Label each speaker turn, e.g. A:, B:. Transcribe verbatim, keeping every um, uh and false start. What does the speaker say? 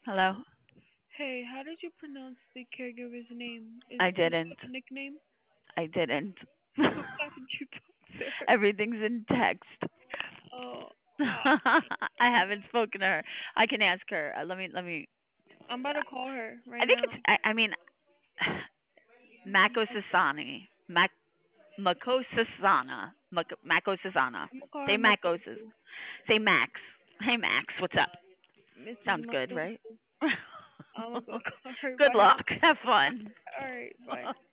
A: Hello?
B: Hey, how did you pronounce the caregiver's name? Is
A: I
B: is
A: didn't.
B: that a nickname?
A: I didn't.
B: How did you talk to her?
A: Everything's in text.
B: Oh, uh,
A: I haven't spoken to her. I can ask her. Uh, let me let me
B: I'm about to call her
A: I
B: right
A: think
B: now.
A: it's I, I mean Mako Sasani. Mac Mako Sasana. Mak- Mako Sasana.
B: I'm gonna call
A: Say
B: her
A: Mako.
B: Makoto.
A: Say Max. Hey Max, what's up?
B: Missus
A: Sounds good,
B: Makoto.
A: right?
B: I'm gonna go call her.
A: Good
B: Bye.
A: luck. Have fun.
B: All right, bye.